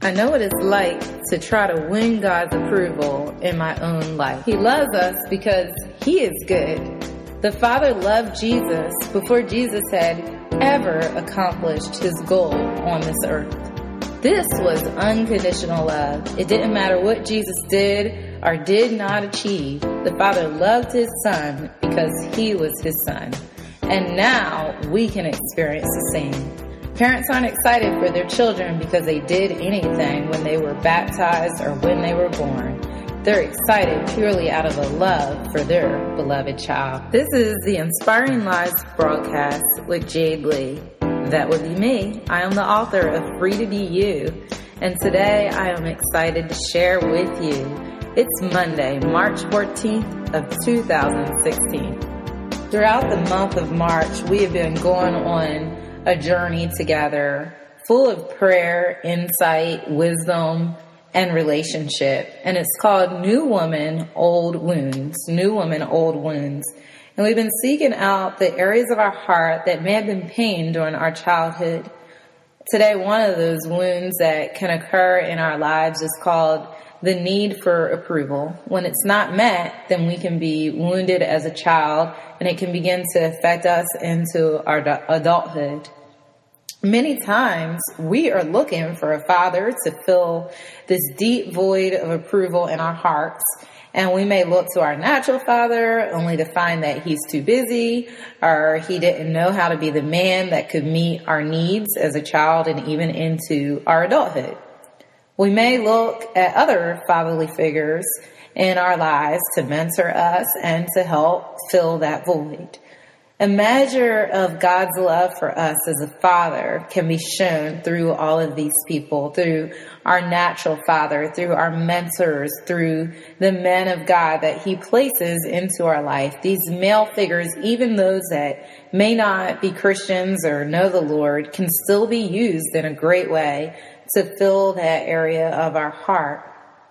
I know what it's like to try to win God's approval in my own life. He loves us because He is good. The Father loved Jesus before Jesus had ever accomplished His goal on this earth. This was unconditional love. It didn't matter what Jesus did or did not achieve. The Father loved His Son because He was His Son. And now we can experience the same. Parents aren't excited for their children because they did anything when they were baptized or when they were born. They're excited purely out of a love for their beloved child. This is the Inspiring Lives broadcast with Jade Lee. That would be me. I am the author of Free to Be You. And today I am excited to share with you. It's Monday, March 14th of 2016. Throughout the month of March, we have been going on a journey together full of prayer, insight, wisdom, and relationship. And it's called New Woman, Old Wounds. New Woman, Old Wounds. And we've been seeking out the areas of our heart that may have been pained during our childhood. Today, one of those wounds that can occur in our lives is called the need for approval. When it's not met, then we can be wounded as a child, and it can begin to affect us into our adulthood. Many times we are looking for a father to fill this deep void of approval in our hearts. And we may look to our natural father only to find that he's too busy or he didn't know how to be the man that could meet our needs as a child and even into our adulthood. We may look at other fatherly figures in our lives to mentor us and to help fill that void. A measure of God's love for us as a father can be shown through all of these people, through our natural father, through our mentors, through the men of God that He places into our life. These male figures, even those that may not be Christians or know the Lord, can still be used in a great way to fill that area of our heart.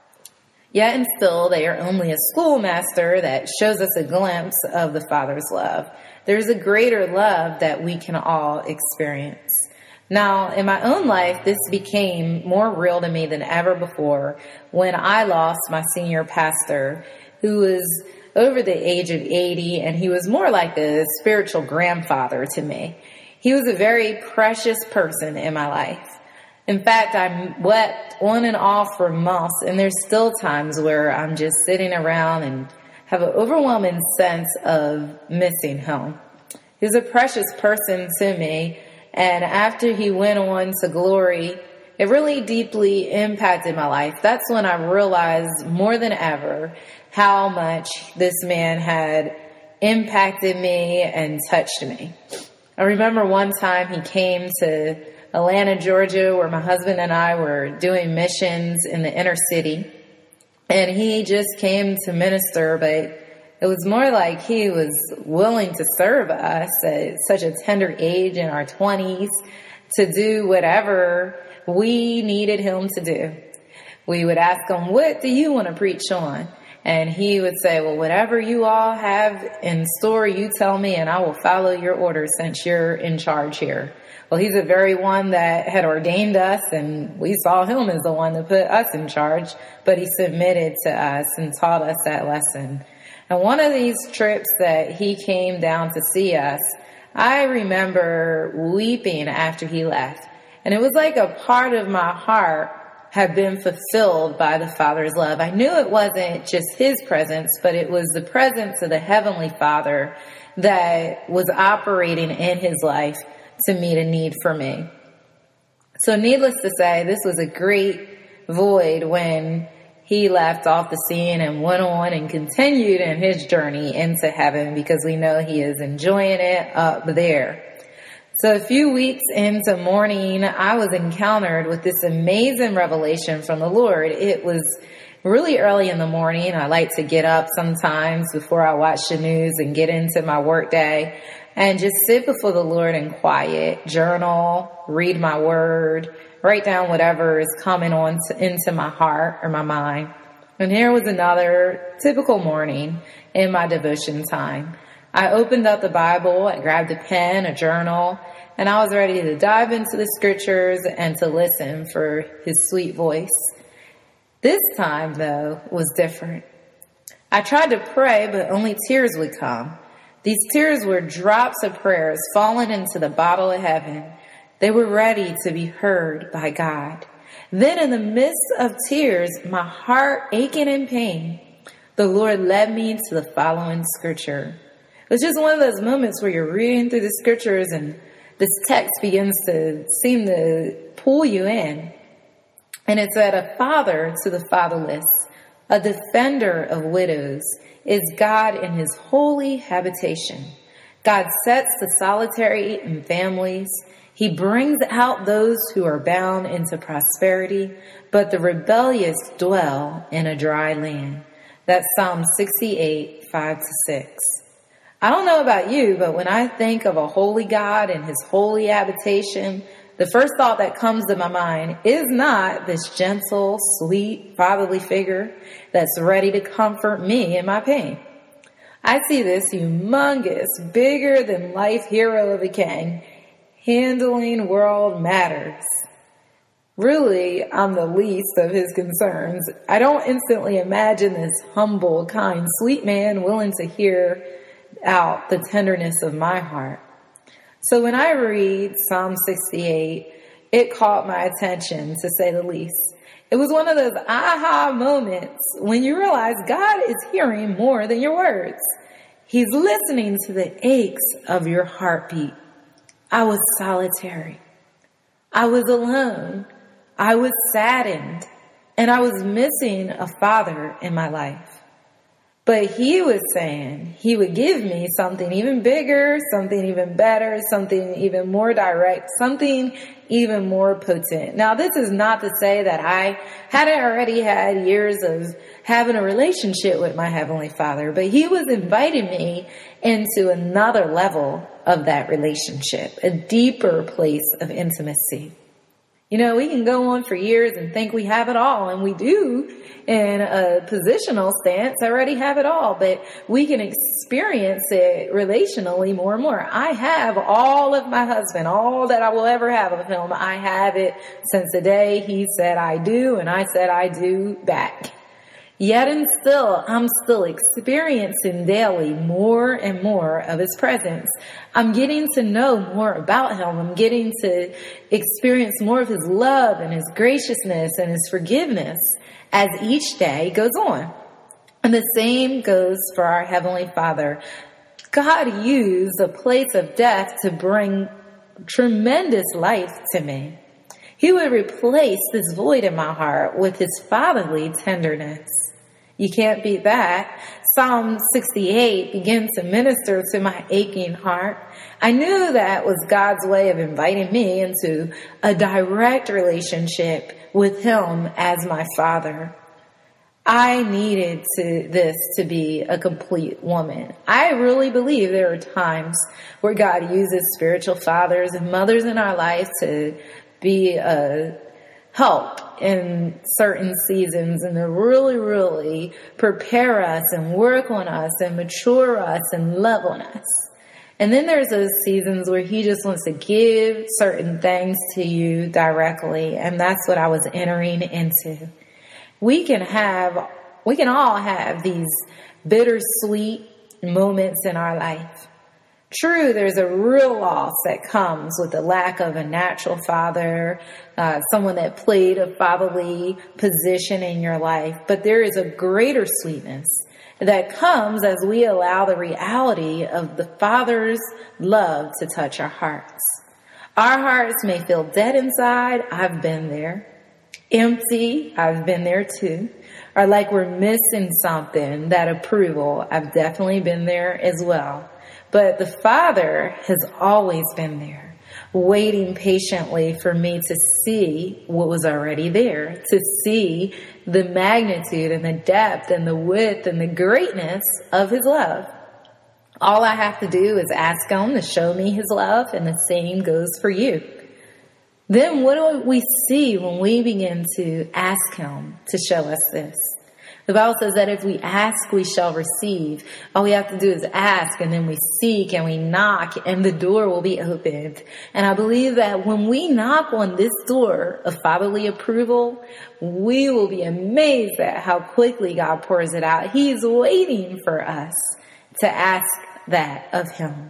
Yet and still, they are only a schoolmaster that shows us a glimpse of the Father's love. There's a greater love that we can all experience. Now, in my own life, this became more real to me than ever before when I lost my senior pastor, who was over the age of 80, and he was more like a spiritual grandfather to me. He was a very precious person in my life. In fact, I wept on and off for months, and there's still times where I'm just sitting around and have an overwhelming sense of missing him. He was a precious person to me, and after he went on to glory, it really deeply impacted my life. That's when I realized more than ever how much this man had impacted me and touched me. I remember one time he came to Atlanta, Georgia, where my husband and I were doing missions in the inner city. And he just came to minister, but it was more like he was willing to serve us at such a tender age in our 20s to do whatever we needed him to do. We would ask him, "What do you want to preach on?" And he would say, "Well, whatever you all have in store, you tell me, and I will follow your orders since you're in charge here." Well, he's the very one that had ordained us, and we saw him as the one that put us in charge, but he submitted to us and taught us that lesson. And one of these trips that he came down to see us, I remember weeping after he left. And it was like a part of my heart had been fulfilled by the Father's love. I knew it wasn't just His presence, but it was the presence of the Heavenly Father that was operating in His life to meet a need for me. So needless to say, this was a great void when he left off the scene and went on and continued in his journey into heaven, because we know he is enjoying it up there. So a few weeks into mourning, I was encountered with this amazing revelation from the Lord. It was really early in the morning. I like to get up sometimes before I watch the news and get into my work day and just sit before the Lord in quiet, journal, read my word, write down whatever is coming on into my heart or my mind. And here was another typical morning in my devotion time. I opened up the Bible, I grabbed a pen, a journal, and I was ready to dive into the scriptures and to listen for his sweet voice. This time, though, was different. I tried to pray, but only tears would come. These tears were drops of prayers falling into the bottle of heaven. They were ready to be heard by God. Then in the midst of tears, my heart aching in pain, the Lord led me to the following scripture. It's just one of those moments where you're reading through the scriptures and this text begins to seem to pull you in. And it said, a father to the fatherless, a defender of widows, is God in his holy habitation. God sets the solitary in families. He brings out those who are bound into prosperity, but the rebellious dwell in a dry land. That's Psalm 68, 5-6. I don't know about you, but when I think of a holy God and his holy habitation, the first thought that comes to my mind is not this gentle, sweet, fatherly figure that's ready to comfort me in my pain. I see this humongous, bigger than life hero of a king handling world matters. Really, I'm the least of his concerns. I don't instantly imagine this humble, kind, sweet man willing to hear out the tenderness of my heart. So when I read Psalm 68, it caught my attention, to say the least. It was one of those aha moments when you realize God is hearing more than your words. He's listening to the aches of your heartbeat. I was solitary. I was alone. I was saddened. And I was missing a father in my life. But he was saying he would give me something even bigger, something even better, something even more direct, something even more potent. Now, this is not to say that I hadn't already had years of having a relationship with my Heavenly Father, but he was inviting me into another level of that relationship, a deeper place of intimacy. You know, we can go on for years and think we have it all, and we do in a positional stance already have it all, but we can experience it relationally more and more. I have all of my husband, all that I will ever have of him. I have it since the day he said I do, and I said I do back. Yet and still, I'm still experiencing daily more and more of his presence. I'm getting to know more about him. I'm getting to experience more of his love and his graciousness and his forgiveness as each day goes on. And the same goes for our Heavenly Father. God used a place of death to bring tremendous life to me. He would replace this void in my heart with his fatherly tenderness. You can't beat that. Psalm 68 begins to minister to my aching heart. I knew that was God's way of inviting me into a direct relationship with him as my father. I needed this to be a complete woman. I really believe there are times where God uses spiritual fathers and mothers in our life to be a help in certain seasons and to really, really prepare us and work on us and mature us and love on us. And then there's those seasons where he just wants to give certain things to you directly. And that's what I was entering into. We can all have these bittersweet moments in our life. True, there's a real loss that comes with the lack of a natural father, someone that played a fatherly position in your life. But there is a greater sweetness that comes as we allow the reality of the Father's love to touch our hearts. Our hearts may feel dead inside. I've been there. Empty. I've been there too. Or like we're missing something, that approval. I've definitely been there as well. But the Father has always been there, waiting patiently for me to see what was already there, to see the magnitude and the depth and the width and the greatness of his love. All I have to do is ask him to show me his love, and the same goes for you. Then what do we see when we begin to ask him to show us this? The Bible says that if we ask, we shall receive. All we have to do is ask, and then we seek and we knock, and the door will be opened. And I believe that when we knock on this door of fatherly approval, we will be amazed at how quickly God pours it out. He's waiting for us to ask that of him.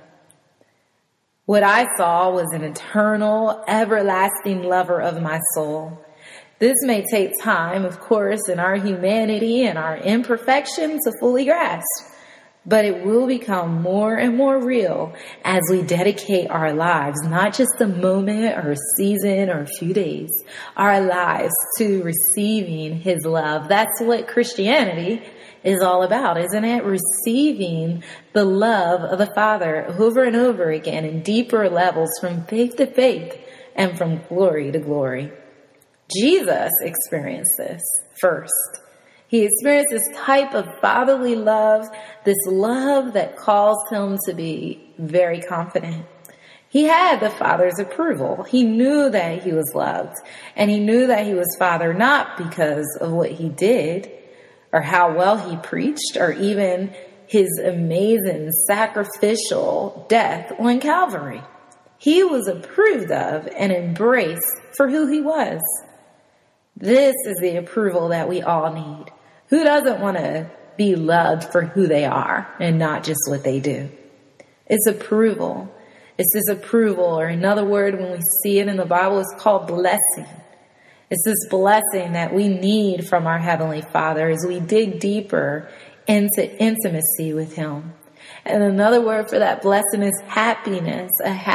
What I saw was an eternal, everlasting lover of my soul. This may take time, of course, in our humanity and our imperfection to fully grasp, but it will become more and more real as we dedicate our lives, not just a moment or a season or a few days, our lives to receiving his love. That's what Christianity is all about, isn't it? Receiving the love of the Father over and over again in deeper levels from faith to faith and from glory to glory. Jesus experienced this first. He experienced this type of fatherly love, this love that caused him to be very confident. He had the Father's approval. He knew that he was loved, and he knew that he was Father not because of what he did or how well he preached or even his amazing sacrificial death on Calvary. He was approved of and embraced for who he was. This is the approval that we all need. Who doesn't want to be loved for who they are and not just what they do? It's approval. It's this approval, or another word when we see it in the Bible, is called blessing. It's this blessing that we need from our Heavenly Father as we dig deeper into intimacy with him. And another word for that blessing is happiness,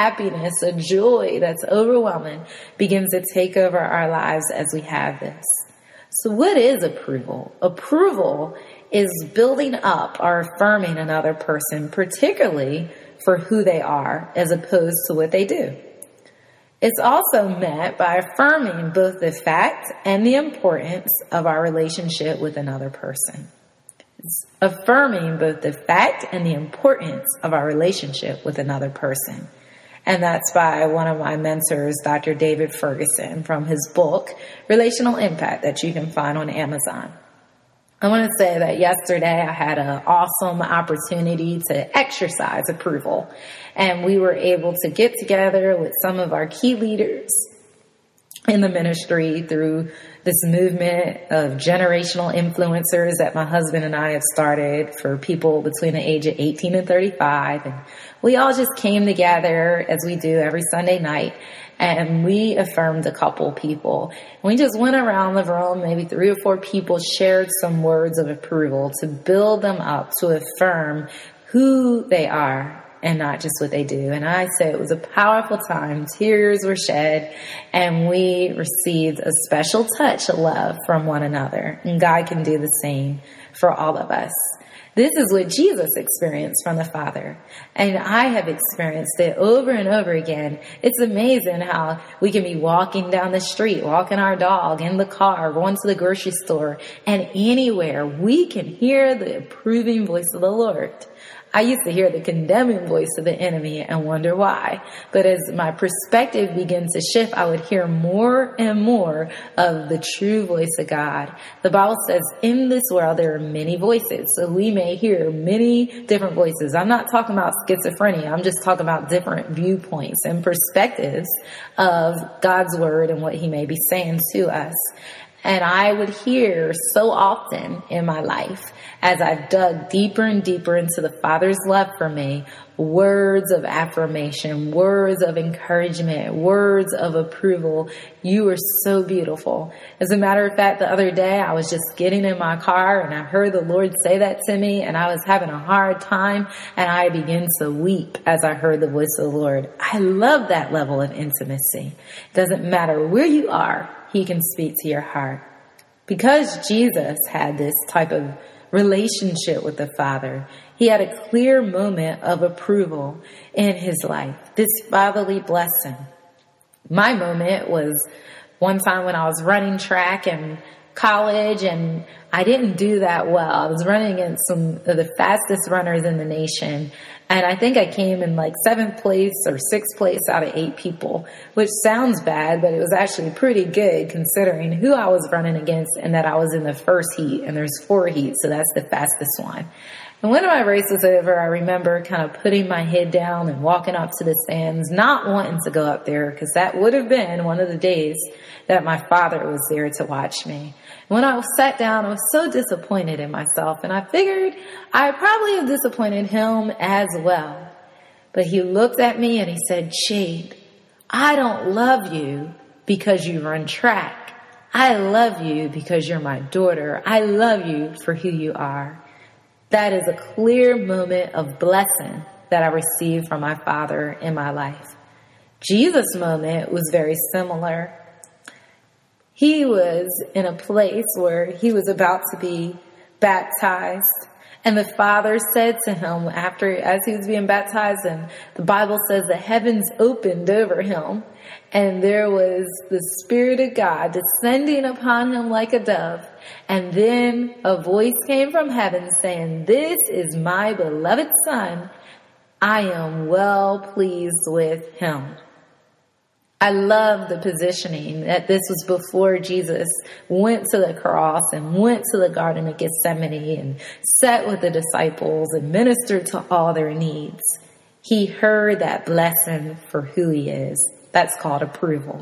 a joy that's overwhelming begins to take over our lives as we have this. So what is approval? Approval is building up or affirming another person, particularly for who they are as opposed to what they do. It's also met by affirming both the fact and the importance of our relationship with another person. It's affirming both the fact and the importance of our relationship with another person. And that's by one of my mentors, Dr. David Ferguson, from his book, Relational Impact, that you can find on Amazon. I want to say that yesterday I had an awesome opportunity to exercise approval. And we were able to get together with some of our key leaders in the ministry through this movement of generational influencers that my husband and I have started for people between the age of 18 and 35. And we all just came together as we do every Sunday night, and we affirmed a couple people. We just went around the room, maybe 3 or 4 people shared some words of approval to build them up, to affirm who they are and not just what they do. And I say it was a powerful time. Tears were shed, and we received a special touch of love from one another. And God can do the same for all of us. This is what Jesus experienced from the Father. And I have experienced it over and over again. It's amazing how we can be walking down the street, walking our dog, in the car, going to the grocery store, and anywhere we can hear the approving voice of the Lord. I used to hear the condemning voice of the enemy and wonder why. But as my perspective begins to shift, I would hear more and more of the true voice of God. The Bible says in this world there are many voices. So we may hear many different voices. I'm not talking about schizophrenia. I'm just talking about different viewpoints and perspectives of God's word and what he may be saying to us. And I would hear so often in my life, as I've dug deeper and deeper into the Father's love for me, words of affirmation, words of encouragement, words of approval. You are so beautiful. As a matter of fact, the other day I was just getting in my car and I heard the Lord say that to me, and I was having a hard time, and I began to weep as I heard the voice of the Lord. I love that level of intimacy. It doesn't matter where you are, he can speak to your heart. Because Jesus had this type of relationship with the Father, he had a clear moment of approval in his life, this fatherly blessing. My moment was one time when I was running track in college, and I didn't do that well. I was running against some of the fastest runners in the nation, And I think I came in like 7th place or 6th place out of 8 people, which sounds bad, but it was actually pretty good considering who I was running against and that I was in the first heat, and there's 4 heats, so that's the fastest one. And when my race was over, I remember kind of putting my head down and walking up to the stands, not wanting to go up there because that would have been one of the days that my father was there to watch me. When I sat down, I was so disappointed in myself, and I figured I probably have disappointed him as well. But he looked at me and he said, "Jade, I don't love you because you run track. I love you because you're my daughter. I love you for who you are." That is a clear moment of blessing that I received from my father in my life. Jesus' moment was very similar. He was in a place where he was about to be baptized, and the Father said to him as he was being baptized, and the Bible says the heavens opened over him, and there was the Spirit of God descending upon him like a dove. And then a voice came from heaven saying, "This is my beloved Son. I am well pleased with him." I love the positioning that this was before Jesus went to the cross and went to the Garden of Gethsemane and sat with the disciples and ministered to all their needs. He heard that blessing for who he is. That's called approval.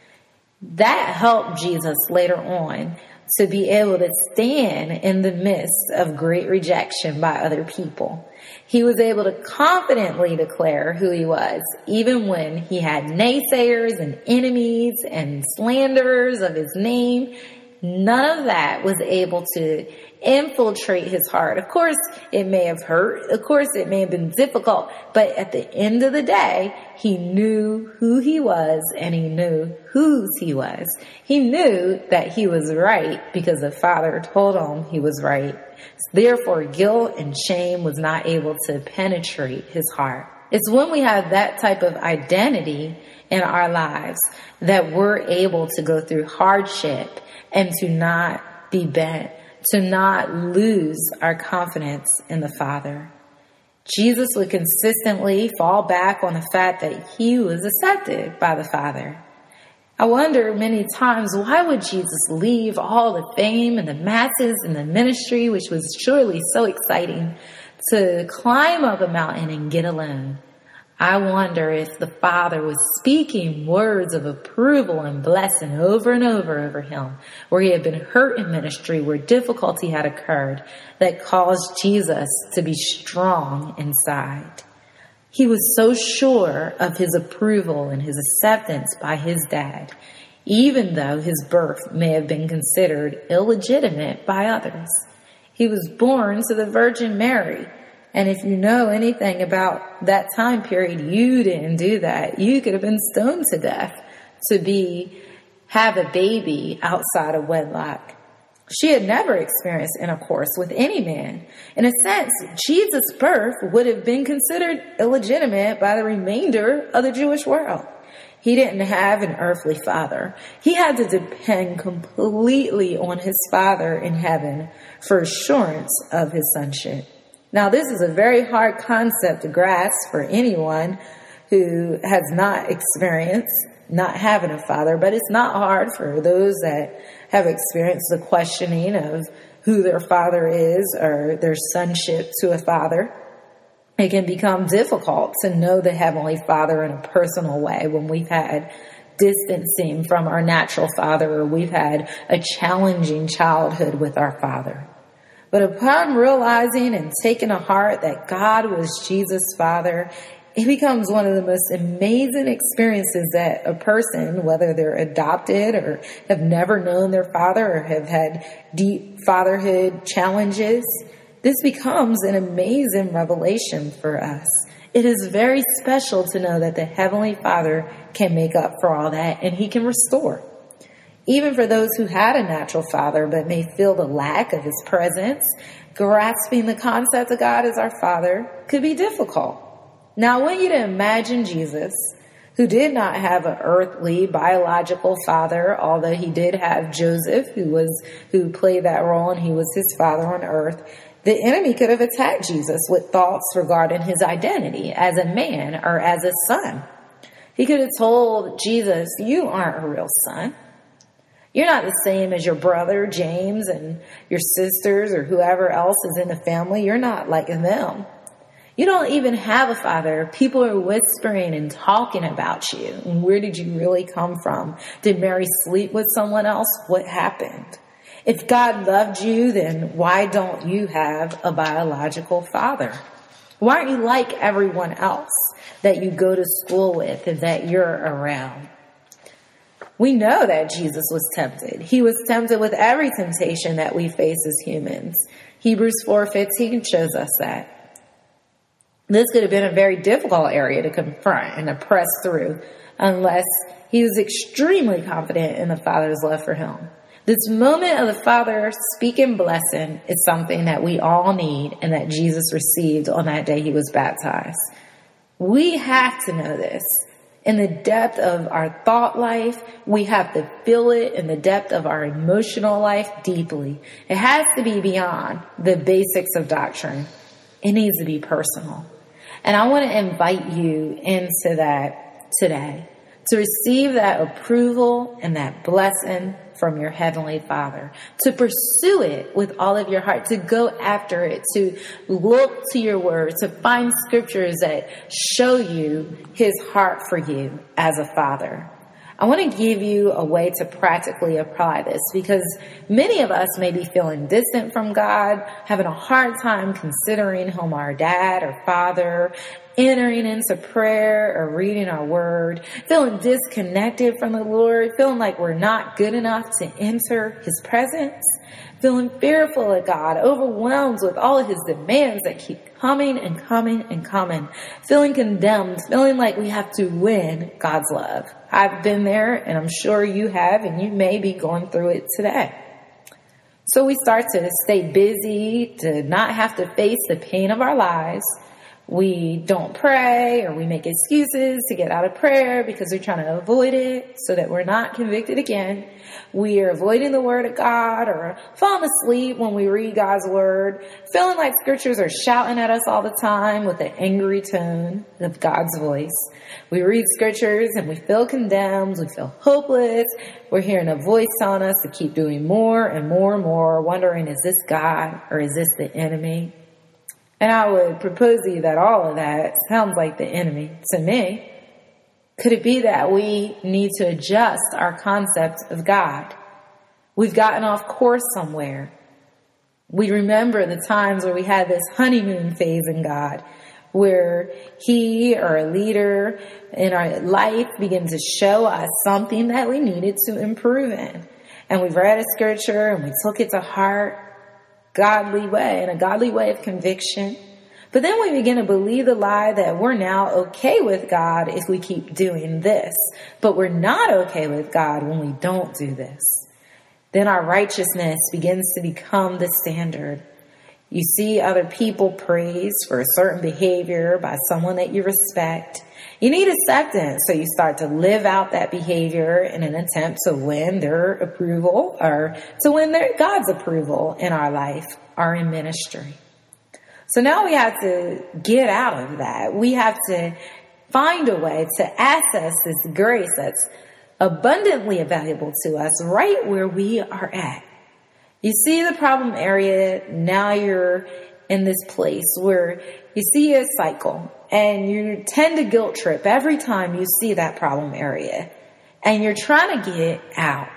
That helped Jesus later on to be able to stand in the midst of great rejection by other people. He was able to confidently declare who he was, even when he had naysayers and enemies and slanderers of his name. None of that was able to infiltrate his heart. Of course, it may have hurt. Of course, it may have been difficult. But at the end of the day, he knew who he was and he knew whose he was. He knew that he was right because the Father told him he was right. Therefore, guilt and shame was not able to penetrate his heart. It's when we have that type of identity in our lives that we're able to go through hardship and to not be bent, to not lose our confidence in the Father. Jesus would consistently fall back on the fact that he was accepted by the Father. I wonder many times, why would Jesus leave all the fame and the masses and the ministry, which was surely so exciting, to climb up a mountain and get alone? I wonder if the Father was speaking words of approval and blessing over and over him, where he had been hurt in ministry, where difficulty had occurred that caused Jesus to be strong inside. He was so sure of his approval and his acceptance by his dad, even though his birth may have been considered illegitimate by others. He was born to the Virgin Mary. And if you know anything about that time period, you didn't do that. You could have been stoned to death to have a baby outside of wedlock. She had never experienced intercourse with any man. In a sense, Jesus' birth would have been considered illegitimate by the remainder of the Jewish world. He didn't have an earthly father. He had to depend completely on his Father in heaven for assurance of his sonship. Now, this is a very hard concept to grasp for anyone who has not experienced not having a father, but it's not hard for those that have experienced the questioning of who their father is or their sonship to a father. It can become difficult to know the Heavenly Father in a personal way when we've had distancing from our natural father or we've had a challenging childhood with our father. But upon realizing and taking to heart that God was Jesus' Father, it becomes one of the most amazing experiences that a person, whether they're adopted or have never known their father or have had deep fatherhood challenges, this becomes an amazing revelation for us. It is very special to know that the Heavenly Father can make up for all that and he can restore. Even for those who had a natural father but may feel the lack of his presence, grasping the concept of God as our Father could be difficult. Now, I want you to imagine Jesus, who did not have an earthly biological father, although he did have Joseph, who played that role and he was his father on earth. The enemy could have attacked Jesus with thoughts regarding his identity as a man or as a son. He could have told Jesus, you aren't a real son. You're not the same as your brother, James, and your sisters or whoever else is in the family. You're not like them. You don't even have a father. People are whispering and talking about you. And where did you really come from? Did Mary sleep with someone else? What happened? If God loved you, then why don't you have a biological father? Why aren't you like everyone else that you go to school with and that you're around? We know that Jesus was tempted. He was tempted with every temptation that we face as humans. Hebrews 4:15 shows us that. This could have been a very difficult area to confront and to press through unless he was extremely confident in the Father's love for him. This moment of the Father speaking blessing is something that we all need and that Jesus received on that day he was baptized. We have to know this. In the depth of our thought life, we have to feel it in the depth of our emotional life deeply. It has to be beyond the basics of doctrine. It needs to be personal. And I want to invite you into that today, to receive that approval and that blessing from your Heavenly Father, to pursue it with all of your heart, to go after it, to look to your word, to find scriptures that show you his heart for you as a father. I want to give you a way to practically apply this because many of us may be feeling distant from God, having a hard time considering him our dad or father, entering into prayer or reading our word, feeling disconnected from the Lord, feeling like we're not good enough to enter his presence, feeling fearful of God, overwhelmed with all of his demands that keep coming and coming and coming, feeling condemned, feeling like we have to win God's love. I've been there, and I'm sure you have, and you may be going through it today. So we start to stay busy, to not have to face the pain of our lives. We don't pray, or we make excuses to get out of prayer because we're trying to avoid it so that we're not convicted again. We are avoiding the word of God or falling asleep when we read God's word, feeling like scriptures are shouting at us all the time with an angry tone of God's voice. We read scriptures and we feel condemned. We feel hopeless. We're hearing a voice telling us to keep doing more and more and more, wondering, is this God or is this the enemy? And I would propose to you that all of that sounds like the enemy to me. Could it be that we need to adjust our concept of God? We've gotten off course somewhere. We remember the times where we had this honeymoon phase in God, where he or a leader in our life began to show us something that we needed to improve in. And we've read a scripture and we took it to heart. Godly way, and a godly way of conviction. But then we begin to believe the lie that we're now okay with God if we keep doing this, but we're not okay with God when we don't do this. Then our righteousness begins to become the standard. You see other people praised for a certain behavior by someone that you respect. You need acceptance, so you start to live out that behavior in an attempt to win their approval or to win God's approval in our life or in ministry. So now we have to get out of that. We have to find a way to access this grace that's abundantly available to us right where we are at. You see the problem area, now you're in this place where you see a cycle and you tend to guilt trip every time you see that problem area and you're trying to get out.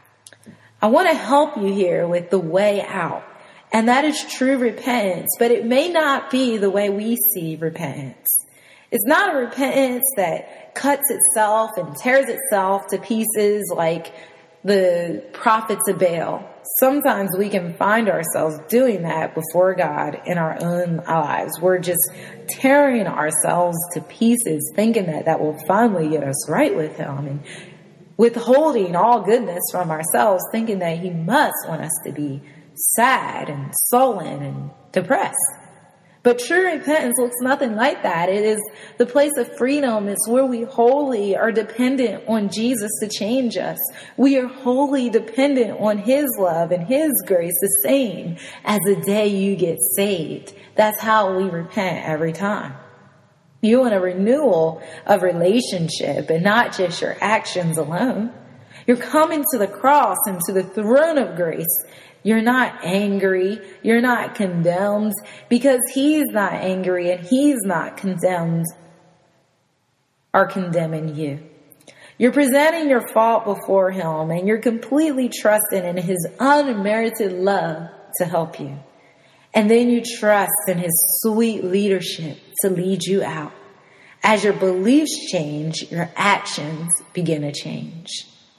I want to help you here with the way out. And that is true repentance, but it may not be the way we see repentance. It's not a repentance that cuts itself and tears itself to pieces like the prophets of Baal. Sometimes we can find ourselves doing that before God in our own lives. We're just tearing ourselves to pieces, thinking that that will finally get us right with him, and withholding all goodness from ourselves, thinking that he must want us to be sad and sullen and depressed. But true repentance looks nothing like that. It is the place of freedom. It's where we wholly are dependent on Jesus to change us. We are wholly dependent on His love and His grace, the same as the day you get saved. That's how we repent every time. You want a renewal of relationship and not just your actions alone. You're coming to the cross and to the throne of grace. You're not angry. You're not condemned because He's not angry and He's not condemned or condemning you. You're presenting your fault before Him and you're completely trusting in His unmerited love to help you. And then you trust in His sweet leadership to lead you out. As your beliefs change, your actions begin to change.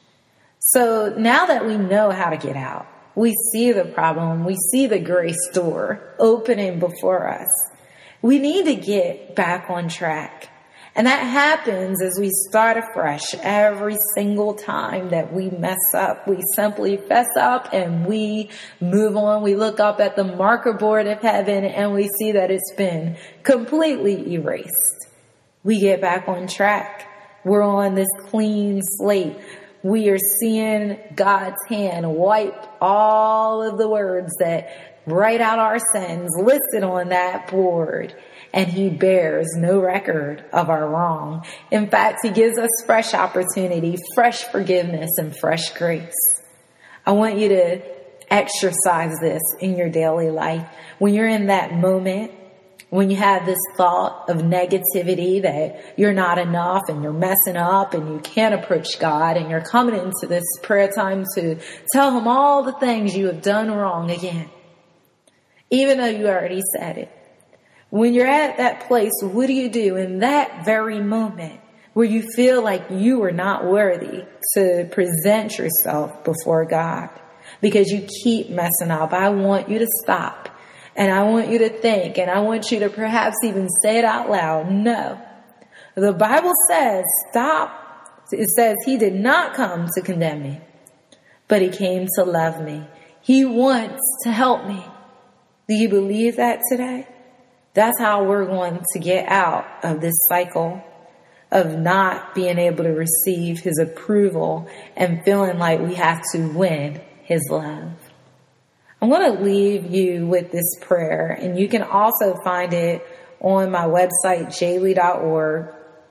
So now that we know how to get out, we see the problem, we see the grace door opening before us. We need to get back on track. And that happens as we start afresh every single time that we mess up. We simply fess up and we move on. We look up at the marker board of heaven and we see that it's been completely erased. We get back on track. We're on this clean slate. We are seeing God's hand wipe all of the words that write out our sins listed on that board. And He bears no record of our wrong. In fact, He gives us fresh opportunity, fresh forgiveness, and fresh grace. I want you to exercise this in your daily life. When you're in that moment, when you have this thought of negativity that you're not enough and you're messing up and you can't approach God and you're coming into this prayer time to tell Him all the things you have done wrong again, even though you already said it. When you're at that place, what do you do in that very moment where you feel like you are not worthy to present yourself before God because you keep messing up? I want you to stop. And I want you to think, and I want you to perhaps even say it out loud. No. The Bible says, stop. It says He did not come to condemn me, but He came to love me. He wants to help me. Do you believe that today? That's how we're going to get out of this cycle of not being able to receive His approval and feeling like we have to win His love. I'm going to leave you with this prayer, and you can also find it on my website, jaylee.org,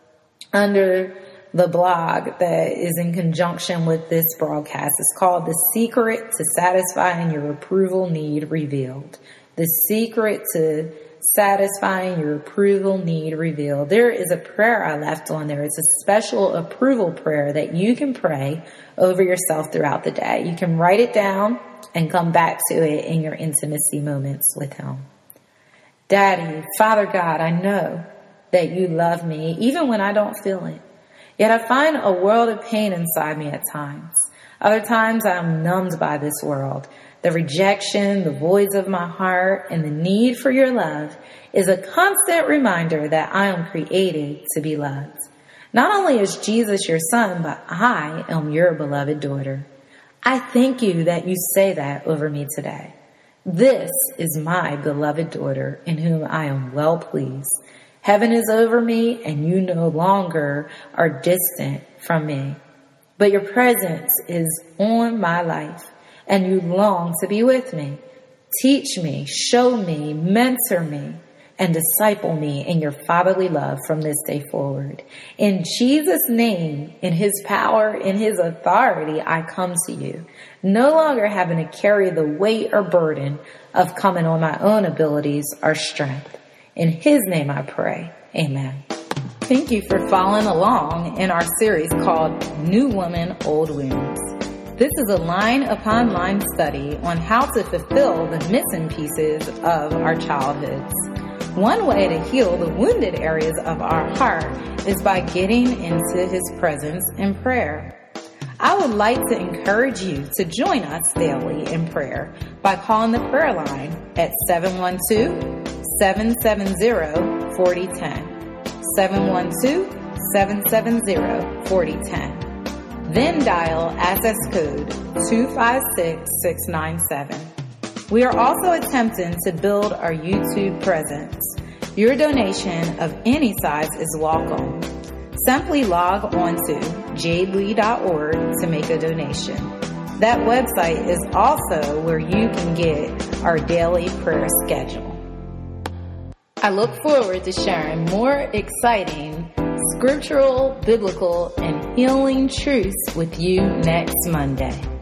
under the blog that is in conjunction with this broadcast. It's called The Secret to Satisfying Your Approval Need Revealed. The Secret to Satisfying Your Approval Need Revealed. There is a prayer I left on there. It's a special approval prayer that you can pray over yourself throughout the day. You can write it down and come back to it in your intimacy moments with Him. Daddy, Father God, I know that You love me even when I don't feel it. Yet I find a world of pain inside me at times. Other times I'm numbed by this world. The rejection, the voids of my heart, and the need for Your love is a constant reminder that I am created to be loved. Not only is Jesus Your Son, but I am Your beloved daughter. I thank You that You say that over me today. This is my beloved daughter in whom I am well pleased. Heaven is over me and You no longer are distant from me. But Your presence is on my life and You long to be with me. Teach me, show me, mentor me, and disciple me in Your fatherly love from this day forward. In Jesus' name, in His power, in His authority, I come to You, no longer having to carry the weight or burden of coming on my own abilities or strength. In His name I pray. Amen. Thank you for following along in our series called New Woman, Old Wounds. This is a line upon line study on how to fulfill the missing pieces of our childhoods. One way to heal the wounded areas of our heart is by getting into His presence in prayer. I would like to encourage you to join us daily in prayer by calling the prayer line at 712-770-4010. 712-770-4010. Then dial access code 256697. We are also attempting to build our YouTube presence. Your donation of any size is welcome. Simply log on to jadlee.org to make a donation. That website is also where you can get our daily prayer schedule. I look forward to sharing more exciting scriptural, biblical, and healing truths with you next Monday.